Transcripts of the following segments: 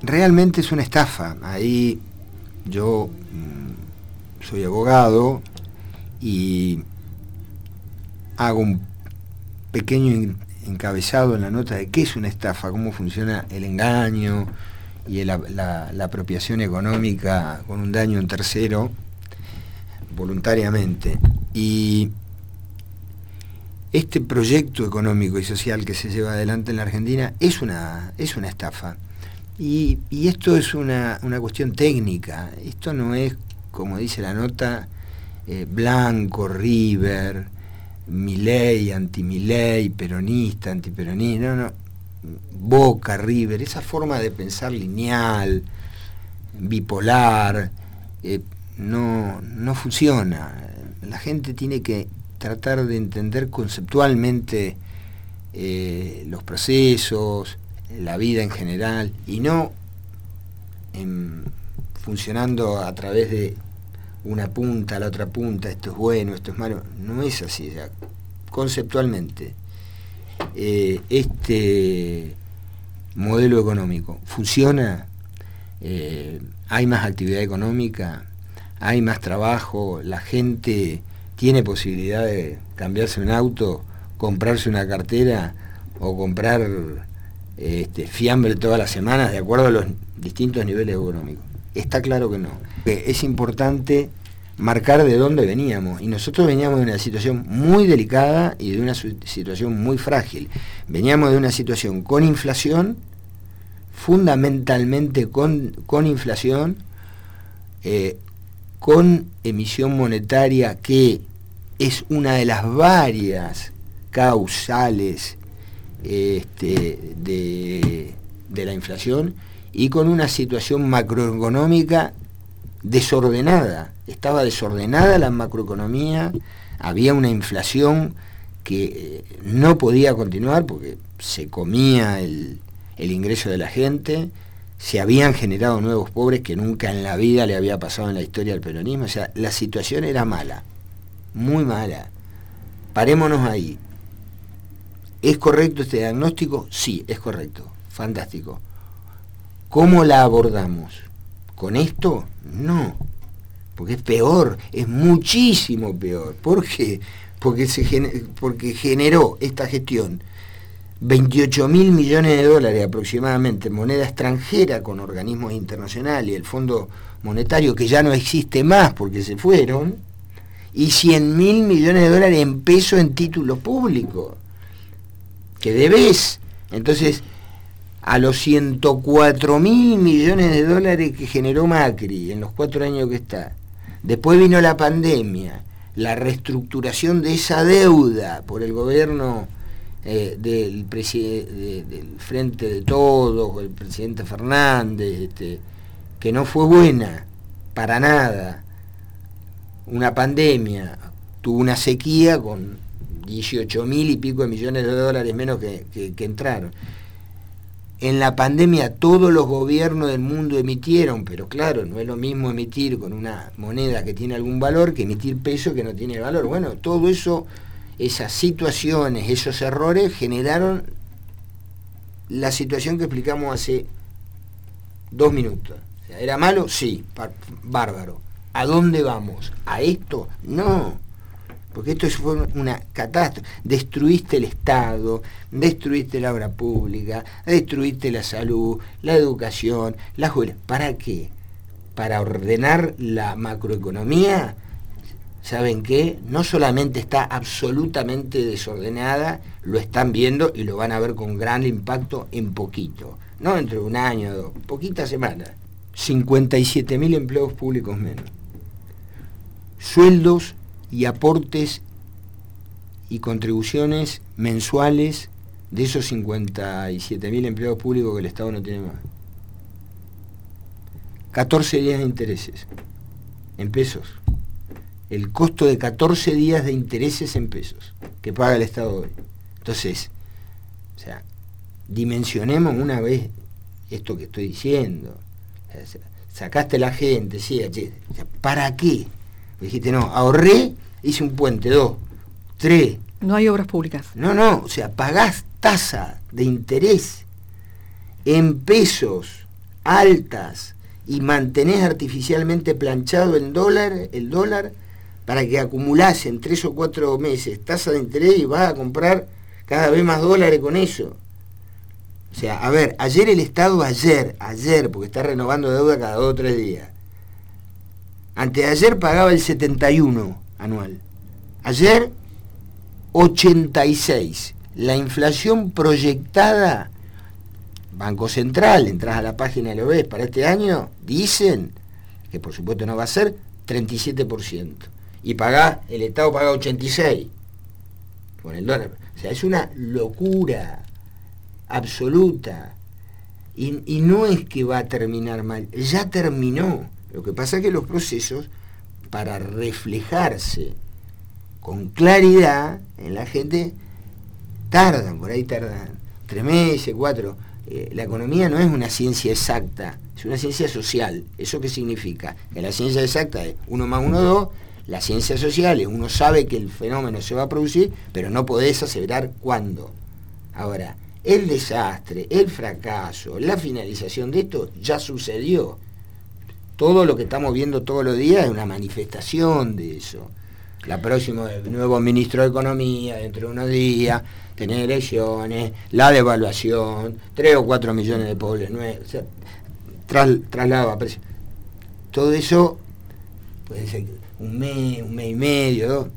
realmente es una estafa. Ahí yo soy abogado y hago un pequeño encabezado en la nota de qué es una estafa, cómo funciona el engaño y la apropiación económica con un daño en tercero voluntariamente. Y este proyecto económico y social que se lleva adelante en la Argentina es una estafa. Y esto es una cuestión técnica. Esto no es, como dice la nota, blanco, River, Milei, anti-Milei, peronista, antiperonista, no. Boca, River, esa forma de pensar lineal, bipolar, no funciona. La gente tiene que tratar de entender conceptualmente los procesos, la vida en general, y no funcionando a través de una punta a la otra punta, esto es bueno, esto es malo. No es así, ya. Conceptualmente este modelo económico funciona, hay más actividad económica, hay más trabajo, la gente tiene posibilidad de cambiarse un auto, comprarse una cartera o comprar fiambre todas las semanas de acuerdo a los distintos niveles económicos. Está claro que no. Es importante marcar de dónde veníamos, y nosotros veníamos de una situación muy delicada y de una situación muy frágil. Veníamos de una situación con inflación, fundamentalmente con inflación, con emisión monetaria, que es una de las varias causales de la inflación, y con una situación macroeconómica desordenada. Estaba desordenada la macroeconomía, había una inflación que no podía continuar porque se comía el ingreso de la gente, se habían generado nuevos pobres que nunca en la vida le había pasado en la historia del peronismo. O sea, la situación era mala, muy mala. Parémonos ahí. ¿Es correcto este diagnóstico? Sí, es correcto, fantástico. ¿Cómo la abordamos? ¿Con esto? No, porque es peor, es muchísimo peor. ¿Por qué? Porque generó esta gestión 28.000 millones de dólares aproximadamente en moneda extranjera con organismos internacionales y el Fondo Monetario, que ya no existe más porque se fueron, y 100.000 millones de dólares en pesos en títulos públicos que debes. Entonces, a los 104.000 millones de dólares que generó Macri en los 4 años que está, después vino la pandemia, la reestructuración de esa deuda por el gobierno del Frente de Todos, el presidente Fernández, que no fue buena para nada, una pandemia, tuvo una sequía con 18.000 y pico de millones de dólares menos que entraron. En la pandemia todos los gobiernos del mundo emitieron, pero claro, no es lo mismo emitir con una moneda que tiene algún valor que emitir peso que no tiene valor. Bueno, todo eso, esas situaciones, esos errores generaron la situación que explicamos hace 2 minutos. O sea, ¿era malo? Sí, bárbaro. ¿A dónde vamos? ¿A esto? No. Porque esto fue una catástrofe. Destruiste el Estado, destruiste la obra pública, destruiste la salud, la educación, la justicia. ¿Para qué? Para ordenar la macroeconomía. ¿Saben qué? No solamente está absolutamente desordenada, lo están viendo y lo van a ver con gran impacto en poquito. No dentro de un año o 2, poquitas semanas. 57.000 empleos públicos menos. Sueldos y aportes y contribuciones mensuales de esos 57.000 empleados públicos que el Estado no tiene más. 14 días de intereses en pesos. El costo de 14 días de intereses en pesos que paga el Estado hoy. Entonces, o sea, dimensionemos una vez esto que estoy diciendo. O sea, sacaste a la gente, sí, ¿para qué? Dijiste, no, ahorré, hice un puente, 2, 3. No hay obras públicas. No, o sea, pagás tasa de interés en pesos altas y mantenés artificialmente planchado el dólar para que acumulás en 3 o 4 meses tasa de interés y vas a comprar cada vez más dólares con eso. O sea, a ver, ayer el Estado, ayer, porque está renovando deuda cada 2 o 3 días. Anteayer pagaba el 71 anual. Ayer, 86. La inflación proyectada, Banco Central, entras a la página y lo ves, para este año, dicen, que por supuesto no va a ser, 37%. Y el Estado paga 86 con el dólar. O sea, es una locura absoluta. Y no es que va a terminar mal, ya terminó. Lo que pasa es que los procesos, para reflejarse con claridad en la gente, tardan 3 meses, 4. La economía no es una ciencia exacta, es una ciencia social. ¿Eso qué significa? Que la ciencia exacta es 1 más 1, 2. La ciencia social es uno sabe que el fenómeno se va a producir, pero no podés aseverar cuándo. Ahora, el desastre, el fracaso, la finalización de esto ya sucedió. Todo lo que estamos viendo todos los días es una manifestación de eso. La próxima, el nuevo ministro de Economía, dentro de unos días, tener elecciones, la devaluación, 3 o 4 millones de pobres nuevos, o sea, traslado a precio. Todo eso puede ser un mes y medio, 2.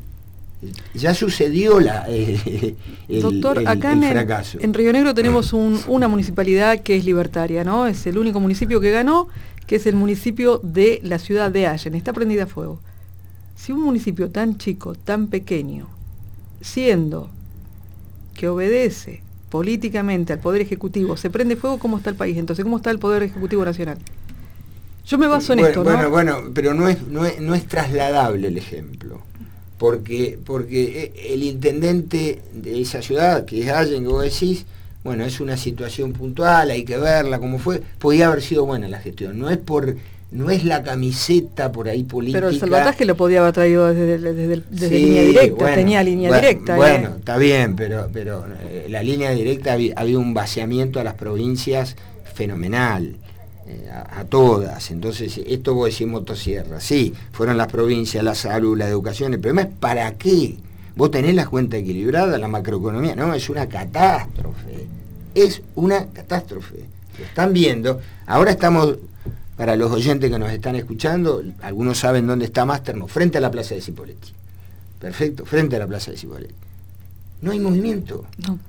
Ya sucedió Doctor, acá el fracaso. En Río Negro tenemos una municipalidad que es libertaria, ¿no? Es el único municipio que ganó, que es el municipio de la ciudad de Allen. Está prendida a fuego. Si un municipio tan chico, tan pequeño, siendo que obedece políticamente al Poder Ejecutivo, se prende fuego, ¿cómo está el país? Entonces, ¿cómo está el Poder Ejecutivo Nacional? Yo me baso en esto, ¿no? Bueno, pero no es trasladable el ejemplo. Porque el intendente de esa ciudad, que es Allen, que vos decís, bueno, es una situación puntual, hay que verla como fue, podía haber sido buena la gestión, no es la camiseta por ahí política. Pero el salvataje lo podía haber traído desde sí, línea directa, bueno, tenía línea directa. Bueno, está bien, pero la línea directa había un vaciamiento a las provincias fenomenal. A todas. Entonces, esto vos decís motosierra, sí, fueron las provincias, la salud, la educación. El problema es ¿para qué? Vos tenés la cuenta equilibrada, la macroeconomía, no, es una catástrofe. Es una catástrofe. Lo están viendo. Ahora estamos, para los oyentes que nos están escuchando, algunos saben dónde está Masterno, frente a la plaza de Cipolletti. Perfecto, frente a la plaza de Cipolletti. No hay movimiento.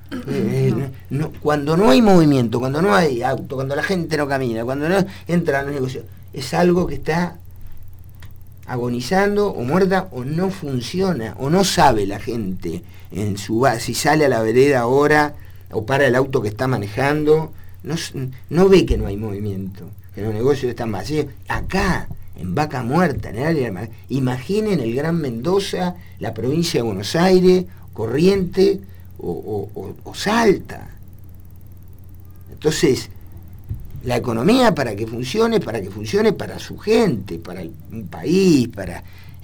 No, cuando no hay movimiento, cuando no hay auto, cuando la gente no camina, cuando no entra en los negocios, es algo que está agonizando o muerta o no funciona, o no sabe la gente en su base, si sale a la vereda ahora o para el auto que está manejando, no ve que no hay movimiento, que los negocios están vacíos. Acá, en Vaca Muerta, en el área, imaginen el Gran Mendoza, la provincia de Buenos Aires, Corrientes o Salta. Entonces, la economía para que funcione para su gente, para un país, para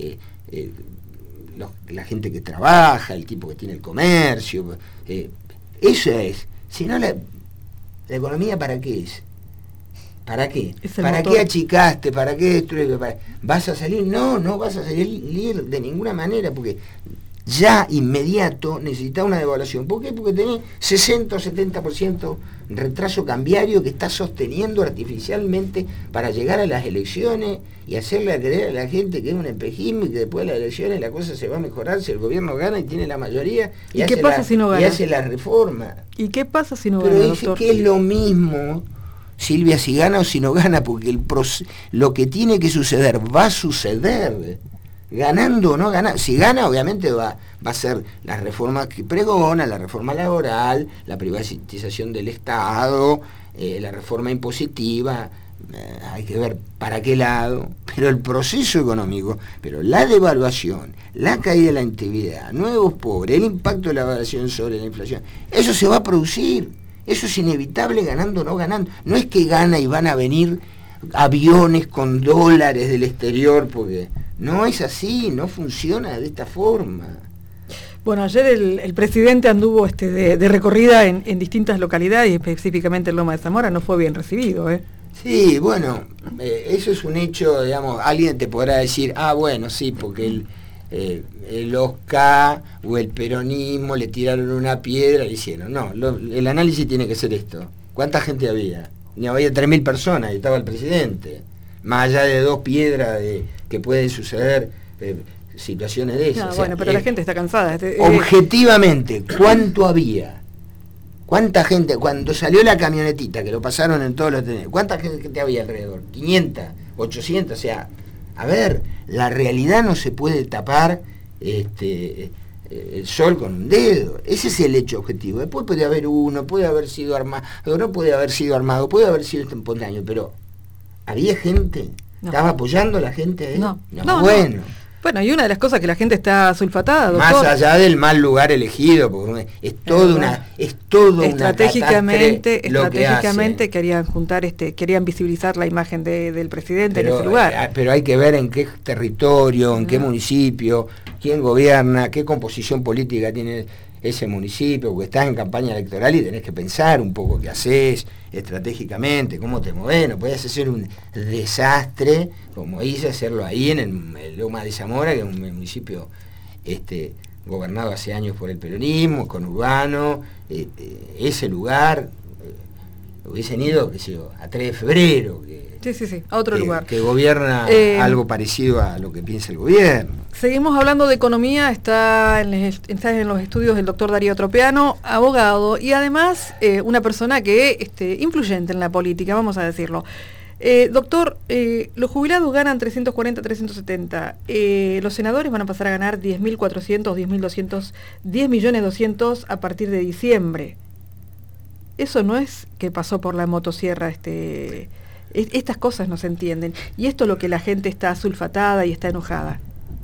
la gente que trabaja, el tipo que tiene el comercio. Eso es. Si no, la economía ¿para qué es? ¿Para qué? ¿Para qué achicaste? ¿Para qué destruyes? ¿Vas a salir? No vas a salir de ninguna manera, porque ya inmediato necesita una devaluación. ¿Por qué? Porque tenés 60 o 70% retraso cambiario que está sosteniendo artificialmente para llegar a las elecciones y hacerle creer a la gente que es un espejismo y que después de las elecciones la cosa se va a mejorar si el gobierno gana y tiene la mayoría y qué pasa si no gana? Y hace la reforma. ¿Y qué pasa si no gana, doctor? Pero dice que es lo mismo, Silvia, si gana o si no gana, porque lo que tiene que suceder va a suceder. Ganando o no ganando, si gana obviamente va a ser la reforma que pregona, la reforma laboral, la privatización del Estado, la reforma impositiva, hay que ver para qué lado, pero el proceso económico, pero la devaluación, la caída de la actividad, nuevos pobres, el impacto de la devaluación sobre la inflación, eso se va a producir, eso es inevitable ganando o no ganando, no es que gana y van a venir aviones con dólares del exterior, porque no es así, no funciona de esta forma. Bueno, ayer el presidente anduvo de recorrida en distintas localidades, y específicamente en Loma de Zamora, no fue bien recibido, Sí, bueno, eso es un hecho, digamos, alguien te podrá decir, bueno, sí, porque el Oscar o el peronismo le tiraron una piedra y le hicieron. No, el análisis tiene que ser esto. ¿Cuánta gente había? Ni había 3.000 personas y estaba el presidente. Más allá de 2 piedras que pueden suceder situaciones de esas. No, bueno, pero la gente está cansada. Objetivamente, ¿cuánto había? ¿Cuánta gente, cuando salió la camionetita, que lo pasaron en todos los trenes, cuánta gente había alrededor? 500, 800, o sea, a ver, la realidad no se puede tapar el sol con un dedo. Ese es el hecho objetivo. Después puede haber uno, puede haber sido armado, no puede haber sido armado, puede haber sido espontáneo, pero ¿había gente? No. ¿Estaba apoyando a la gente? No. Bueno. No. Bueno, y una de las cosas que la gente está sulfatada, doctor. Más allá del mal lugar elegido, porque es toda estratégicamente que querían juntar, querían visibilizar la imagen del presidente en ese lugar. Pero hay que ver en qué territorio, en qué municipio, quién gobierna, qué composición política tiene ese municipio, porque estás en campaña electoral y tenés que pensar un poco qué haces estratégicamente, cómo te movés. No podés hacer un desastre como hice hacerlo ahí en el Loma de Zamora, que es un municipio gobernado hace años por el peronismo, conurbano. Ese lugar hubiesen ido, qué sé yo, a 3 de febrero, sí, a otro lugar. Que gobierna algo parecido a lo que piensa el gobierno. Seguimos hablando de economía, está en los estudios del doctor Darío Tropiano, abogado, y además una persona que influyente en la política, vamos a decirlo. Doctor, los jubilados ganan 340, 370, los senadores van a pasar a ganar 10.400, 10.200, 10.200.000 a partir de diciembre. Eso no es que pasó por la motosierra, estas cosas no se entienden, y esto es lo que la gente está sulfatada y está enojada.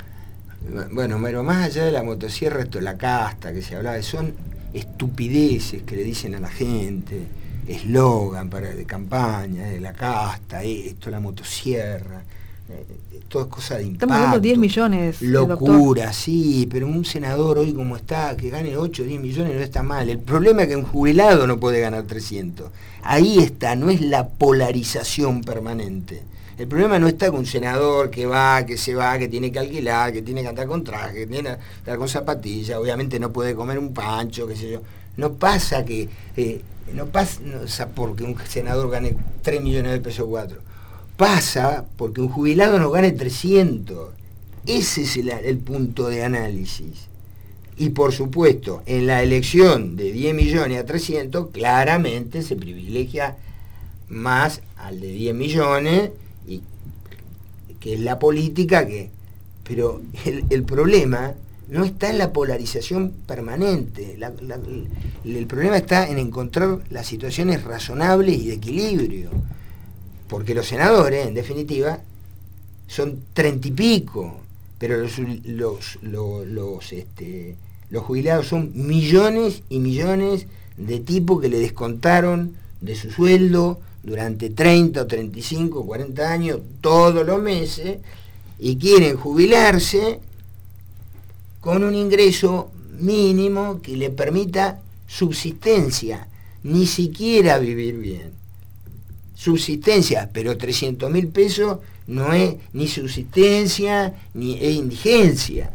Bueno, pero más allá de la motosierra, la casta que se hablaba, son estupideces que le dicen a la gente, eslogan de campaña, de la casta, la motosierra, todo es cosa de impacto. Estamos hablando de 10 millones. Locura, doctor. Sí, pero un senador hoy como está, que gane 8 o 10 millones no está mal. El problema es que un jubilado no puede ganar 300. Ahí está, no es la polarización permanente. El problema no está con un senador que se va, que tiene que alquilar, que tiene que andar con traje, que tiene que andar con zapatillas, obviamente no puede comer un pancho, qué sé yo. No pasa porque un senador gane 3 millones de pesos o 4. Pasa porque un jubilado no gane 300. Ese es el punto de análisis. Y por supuesto, en la elección de 10 millones a 300, claramente se privilegia más al de 10 millones, que es la política pero el problema no está en la polarización permanente. El problema está en encontrar las situaciones razonables y de equilibrio. Porque los senadores, en definitiva, son 30 y pico, pero los jubilados son millones y millones de tipos que le descontaron de su sueldo durante 30 o 35 o 40 años todos los meses y quieren jubilarse con un ingreso mínimo que le permita subsistencia, ni siquiera vivir bien. Subsistencia, pero 300.000 pesos no es ni subsistencia ni es indigencia.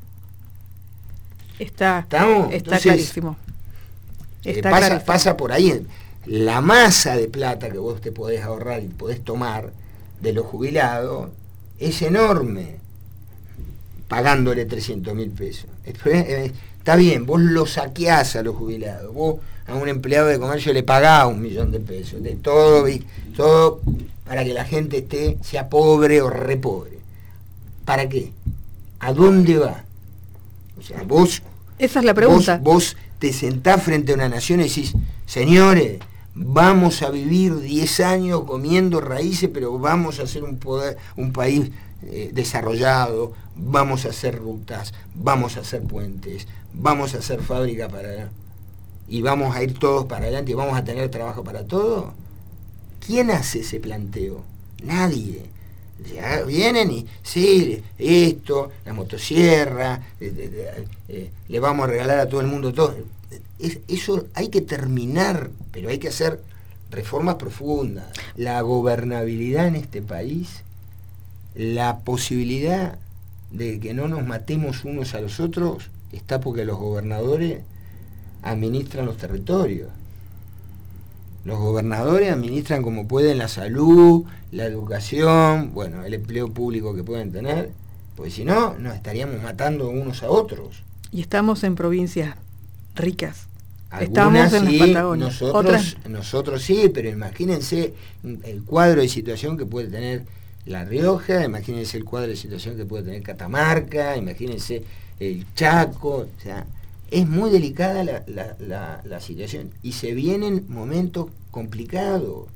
Está Entonces, clarísimo. Pasa por ahí. La masa de plata que vos te podés ahorrar y podés tomar de los jubilados es enorme, pagándole 300.000 pesos. Está bien, vos lo saqueás a los jubilados, vos a un empleado de comercio le pagás 1 millón de pesos, de todo para que la gente sea pobre o re pobre. ¿Para qué? ¿A dónde va? O sea, vos... Esa es la pregunta. Vos te sentás frente a una nación y decís, señores, vamos a vivir 10 años comiendo raíces, pero vamos a hacer un país desarrollado, vamos a hacer rutas, vamos a hacer puentes, vamos a hacer fábrica y vamos a ir todos para adelante y vamos a tener trabajo para todos. ¿Quién hace ese planteo? Nadie. Ya vienen y sí, la motosierra, le vamos a regalar a todo el mundo todo. Eso hay que terminar, pero hay que hacer reformas profundas, la gobernabilidad en este país, la posibilidad de que no nos matemos unos a los otros, está porque los gobernadores administran los territorios. Los gobernadores administran como pueden la salud, la educación, bueno, el empleo público que pueden tener, porque si no, nos estaríamos matando unos a otros. Y estamos en provincias ricas. Algunas estamos en sí, las Patagonias. nosotros sí, pero imagínense el cuadro de situación que puede tener La Rioja, imagínense el cuadro de situación que puede tener Catamarca, imagínense el Chaco, o sea, es muy delicada la situación y se vienen momentos complicados.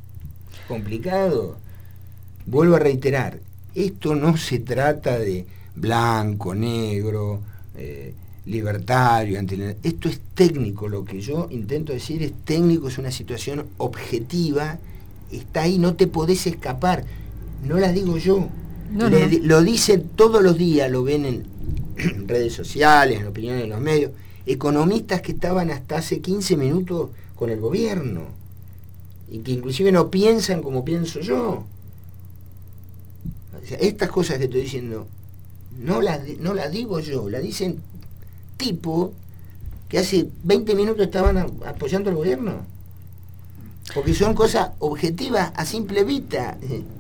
Vuelvo a reiterar, esto no se trata de blanco, negro, libertario, esto es técnico, lo que yo intento decir es técnico, es una situación objetiva, está ahí, no te podés escapar, no la digo yo, lo dicen todos los días, lo ven en redes sociales, en opiniones de los medios, economistas que estaban hasta hace 15 minutos con el gobierno y que inclusive no piensan como pienso yo. O sea, estas cosas que estoy diciendo no las digo yo, las dicen tipos que hace 20 minutos estaban apoyando al gobierno, porque son cosas objetivas a simple vista.